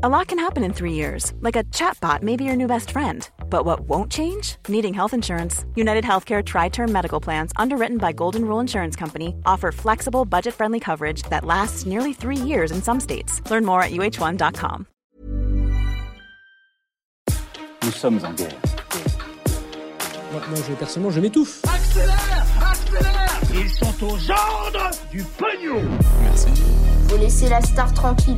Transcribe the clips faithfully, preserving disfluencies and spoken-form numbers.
A lot can happen in three years, like a chatbot may be your new best friend. But what won't change? Needing health insurance. United Healthcare Tri-Term Medical Plans, underwritten by Golden Rule Insurance Company, offer flexible, budget-friendly coverage that lasts nearly three years in some states. Learn more at U H one dot com. Nous sommes en guerre. Moi, moi je, personnellement, je m'étouffe. Accélère! Accélère! Ils sont aux ordres du pognon! Merci. Faut laisser la star tranquille.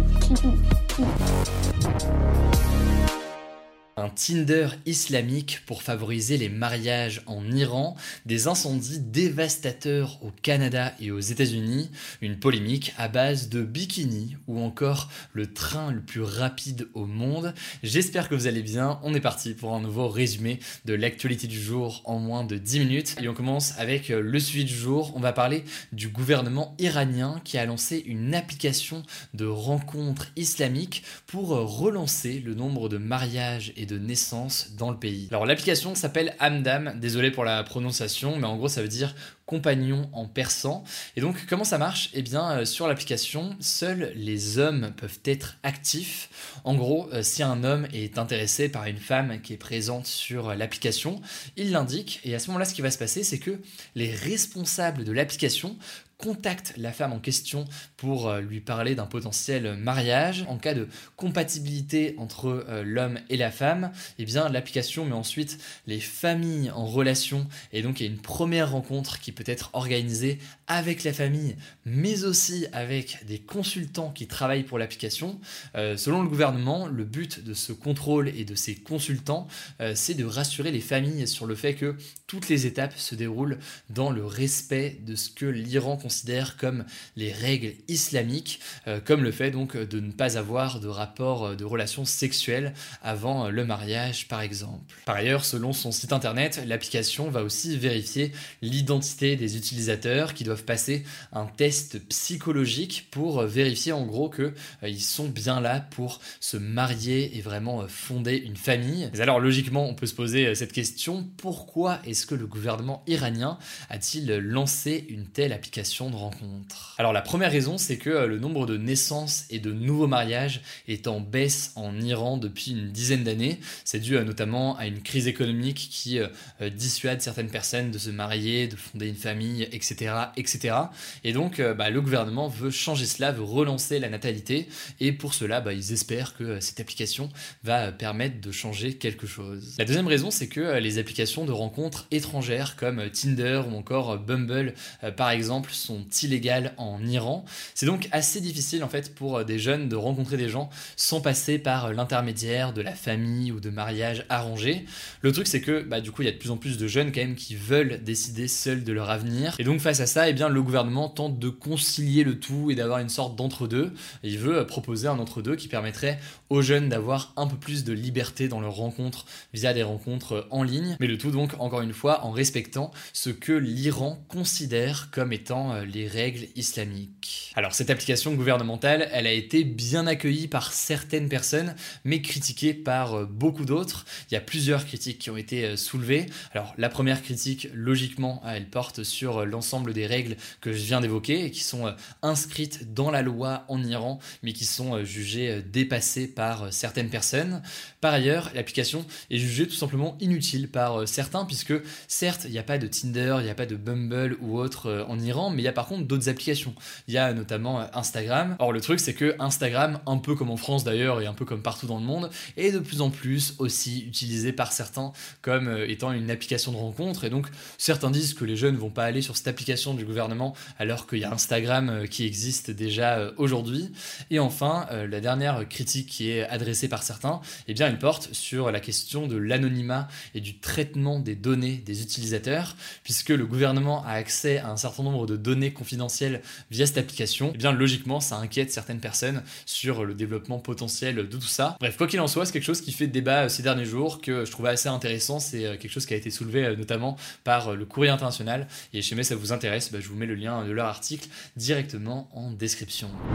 Un Tinder islamique pour favoriser les mariages en Iran, des incendies dévastateurs au Canada et aux États-Unis, une polémique à base de bikini ou encore le train le plus rapide au monde. J'espère que vous allez bien. On est parti pour un nouveau résumé de l'actualité du jour en moins de dix minutes. Et on commence avec le suivi du jour. On va parler du gouvernement iranien qui a lancé une application de rencontres islamiques pour relancer le nombre de mariages et de naissance dans le pays. Alors l'application s'appelle Hamdam, désolé pour la prononciation, mais en gros ça veut dire compagnon en persan. Et donc comment ça marche ? Eh bien euh, sur l'application, seuls les hommes peuvent être actifs. En gros, euh, si un homme est intéressé par une femme qui est présente sur l'application, il l'indique et à ce moment-là ce qui va se passer c'est que les responsables de l'application contacte la femme en question pour euh, lui parler d'un potentiel mariage. En cas de compatibilité entre euh, l'homme et la femme, eh bien l'application met ensuite les familles en relation et donc il y a une première rencontre qui peut être organisée avec la famille, mais aussi avec des consultants qui travaillent pour l'application. Euh, selon le gouvernement, le but de ce contrôle et de ces consultants, euh, c'est de rassurer les familles sur le fait que toutes les étapes se déroulent dans le respect de ce que l'Iran considère comme les règles islamiques, euh, comme le fait donc de ne pas avoir de rapport de relations sexuelles avant le mariage par exemple. Par ailleurs, selon son site internet, l'application va aussi vérifier l'identité des utilisateurs qui doivent passer un test psychologique pour vérifier en gros qu'ils euh, sont bien là pour se marier et vraiment euh, fonder une famille. Mais alors logiquement, on peut se poser euh, cette question, pourquoi est-ce que le gouvernement iranien a-t-il lancé une telle application de rencontre ? Alors la première raison, c'est que euh, le nombre de naissances et de nouveaux mariages est en baisse en Iran depuis une dizaine d'années. C'est dû euh, notamment à une crise économique qui euh, euh, dissuade certaines personnes de se marier, de fonder une famille, et cetera, et cetera. Et donc, euh, bah, le gouvernement veut changer cela, veut relancer la natalité. Et pour cela, bah, ils espèrent que euh, cette application va euh, permettre de changer quelque chose. La deuxième raison, c'est que euh, les applications de rencontres étrangères comme euh, Tinder ou encore euh, Bumble, euh, par exemple, sont illégales en Iran. C'est donc assez difficile en fait pour euh, des jeunes de rencontrer des gens sans passer par euh, l'intermédiaire de la famille ou de mariage arrangé. Le truc, c'est que bah, du coup, il y a de plus en plus de jeunes quand même qui veulent décider seuls de leur avenir. Et donc face à ça, eh bien, le gouvernement tente de concilier le tout et d'avoir une sorte d'entre-deux. Et il veut proposer un entre-deux qui permettrait aux jeunes d'avoir un peu plus de liberté dans leurs rencontres via des rencontres en ligne. Mais le tout donc, encore une fois, en respectant ce que l'Iran considère comme étant les règles islamiques. Alors cette application gouvernementale, elle a été bien accueillie par certaines personnes, mais critiquée par beaucoup d'autres. Il y a plusieurs critiques qui ont été soulevées. Alors la première critique, logiquement, elle porte sur l'ensemble des règles que je viens d'évoquer et qui sont inscrites dans la loi en Iran, mais qui sont jugées dépassées par certaines personnes. Par ailleurs, l'application est jugée tout simplement inutile par certains, puisque certes, il n'y a pas de Tinder, il n'y a pas de Bumble ou autre en Iran, mais il y a par contre d'autres applications. Il y a notamment Instagram. Or le truc, c'est que Instagram, un peu comme en France d'ailleurs et un peu comme partout dans le monde, est de plus en plus aussi utilisé par certains comme étant une application de rencontre. Et donc certains disent que les jeunes ne vont pas aller sur cette application du gouvernement alors qu'il y a Instagram qui existe déjà aujourd'hui. Et enfin, la dernière critique qui est adressée par certains, eh bien, elle porte sur la question de l'anonymat et du traitement des données des utilisateurs, puisque le gouvernement a accès à un certain nombre de données confidentielles via cette application. Eh bien, logiquement, ça inquiète certaines personnes sur le développement potentiel de tout ça. Bref, quoi qu'il en soit, c'est quelque chose qui fait débat ces derniers jours, que je trouvais assez intéressant. C'est quelque chose qui a été soulevé notamment par le Courrier international. Et si jamais ça vous intéresse, bah, je vous mets le lien de leur article directement en description.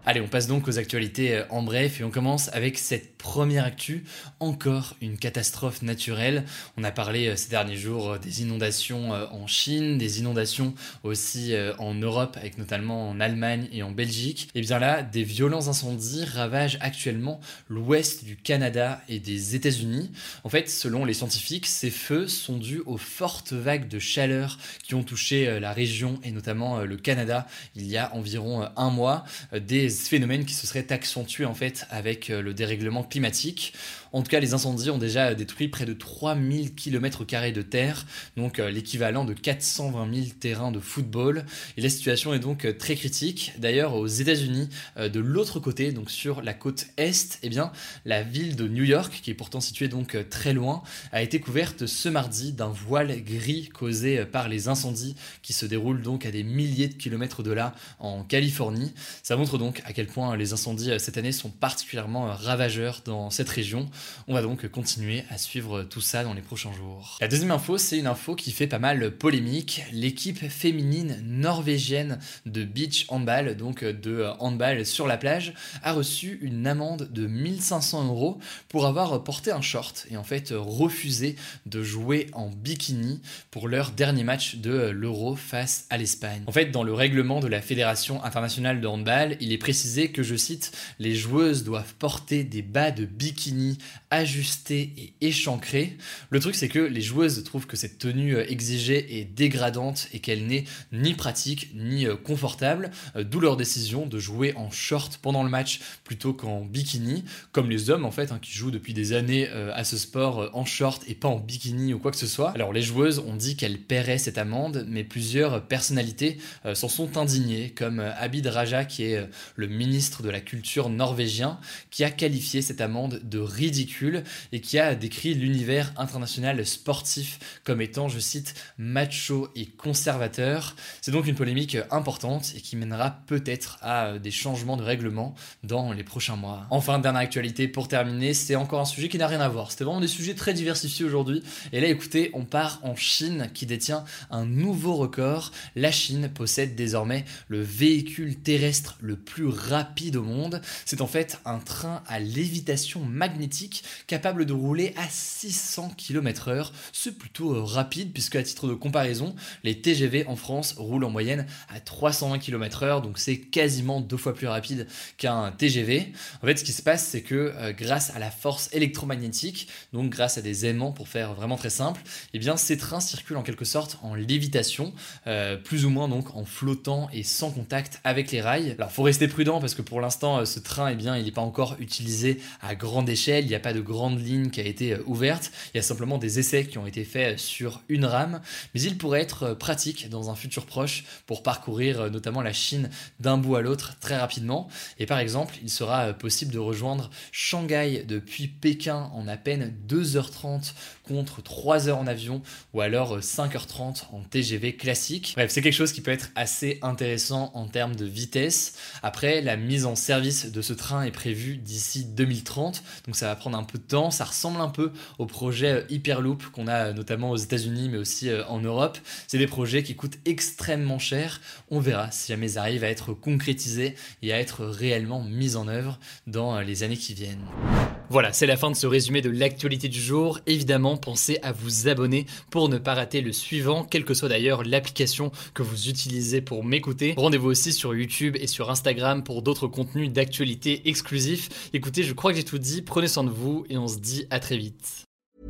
Allez, on passe donc aux actualités en bref et on commence avec cette première actu, encore une catastrophe naturelle. On a parlé ces derniers jours des inondations en Chine, des inondations aussi en Europe, avec notamment en Allemagne et en Belgique. Et bien là, des violents incendies ravagent actuellement l'ouest du Canada et des États-Unis. En fait, selon les scientifiques, ces feux sont dus aux fortes vagues de chaleur qui ont touché la région et notamment le Canada il y a environ un mois. Des phénomènes qui se seraient accentués en fait avec le dérèglement climatique. En tout cas, les incendies ont déjà détruit près de trois mille kilomètres carrés de terre, donc l'équivalent de quatre cent vingt mille terrains de football. Et la situation est donc très critique. D'ailleurs, aux États-Unis, de l'autre côté, donc sur la côte est, eh bien, la ville de New York, qui est pourtant située donc très loin, a été couverte ce mardi d'un voile gris causé par les incendies qui se déroulent donc à des milliers de kilomètres de là en Californie. Ça montre donc à quel point les incendies cette année sont particulièrement ravageurs dans cette région. On va donc continuer à suivre tout ça dans les prochains jours. La deuxième info, c'est une info qui fait pas mal polémique. L'équipe féminine norvégienne de beach handball, donc de handball sur la plage, a reçu une amende de mille cinq cents euros pour avoir porté un short et en fait refusé de jouer en bikini pour leur dernier match de l'Euro face à l'Espagne. En fait, dans le règlement de la Fédération internationale de handball, il est précisé que, je cite, « Les joueuses doivent porter des bas de bikini ajustés et échancrés ». Le truc, c'est que les joueuses trouvent que cette tenue exigée est dégradante et qu'elle n'est ni pratique ni confortable, d'où leur décision de jouer en short pendant le match plutôt qu'en bikini, comme les hommes en fait, hein, qui jouent depuis des années euh, à ce sport euh, en short et pas en bikini ou quoi que ce soit. Alors les joueuses ont dit qu'elles paieraient cette amende, mais plusieurs personnalités euh, s'en sont indignées, comme euh, Abid Raja, qui est euh, le ministre de la culture norvégien, qui a qualifié cette amende de ridicule et qui a décrit l'univers international sportif comme étant, je cite, macho et conservateur. C'est donc une polémique importante et qui mènera peut-être à des changements de règlement dans les prochains mois. Enfin, dernière actualité pour terminer, c'est encore un sujet qui n'a rien à voir. C'était vraiment des sujets très diversifiés aujourd'hui. Et là, écoutez, on part en Chine qui détient un nouveau record. La Chine possède désormais le véhicule terrestre le plus rapide au monde. C'est en fait un train à lévitation magnétique capable de rouler à six cents kilomètres heure. C'est plutôt rapide puisque, à titre de comparaison, les T G V en France roulent en moyenne à trois cent vingt kilomètres heure, donc c'est quasiment deux fois plus rapide qu'un T G V. En fait, ce qui se passe, c'est que euh, grâce à la force électromagnétique, donc grâce à des aimants pour faire vraiment très simple, eh bien ces trains circulent en quelque sorte en lévitation, euh, plus ou moins donc en flottant et sans contact avec les rails. Alors faut rester prudent parce que pour l'instant euh, ce train, eh bien il n'est pas encore utilisé à grande échelle, il n'y a pas de grande ligne qui a été euh, ouverte, il y a simplement des essais qui ont été faits sur une rame, mais il pourrait être euh, pratique dans un futur proche pour parcourir euh, notamment la Chine d'un bout à l'autre très rapidement. Et par exemple, il sera possible de rejoindre Shanghai depuis Pékin en à peine deux heures trente contre trois heures en avion ou alors cinq heures trente en T G V classique. Bref, c'est quelque chose qui peut être assez intéressant en termes de vitesse. Après, la mise en service de ce train est prévue d'ici deux mille trente, donc ça va prendre un peu de temps. Ça ressemble un peu au projet Hyperloop qu'on a notamment aux États-Unis mais aussi en Europe. C'est des projets qui coûtent extrêmement cher. On verra si jamais ils arrivent à être concrétisés et à être réellement mis en œuvre dans les années qui viennent. Voilà, c'est la fin de ce résumé de l'actualité du jour. Évidemment, pensez à vous abonner pour ne pas rater le suivant, quelle que soit d'ailleurs l'application que vous utilisez pour m'écouter. Rendez-vous aussi sur YouTube et sur Instagram pour d'autres contenus d'actualité exclusifs. Écoutez, je crois que j'ai tout dit, prenez soin de vous et on se dit à très vite.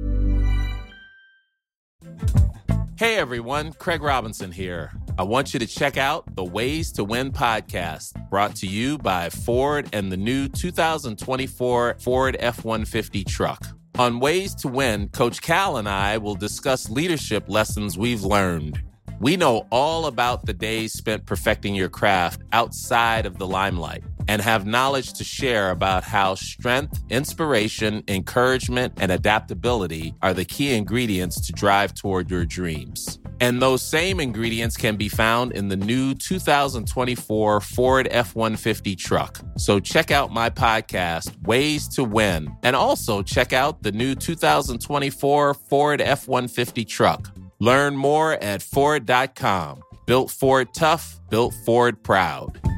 Hey everyone, Craig Robinson here. I want you to check out the Ways to Win podcast, brought to you by Ford and the new two thousand twenty-four Ford F one fifty truck. On Ways to Win, Coach Cal and I will discuss leadership lessons we've learned. We know all about the days spent perfecting your craft outside of the limelight and have knowledge to share about how strength, inspiration, encouragement, and adaptability are the key ingredients to drive toward your dreams. And those same ingredients can be found in the new two thousand twenty-four Ford F one fifty truck. So check out my podcast, Ways to Win, and also check out the new two thousand twenty-four Ford F one fifty truck. Learn more at Ford dot com. Built Ford tough, built Ford proud.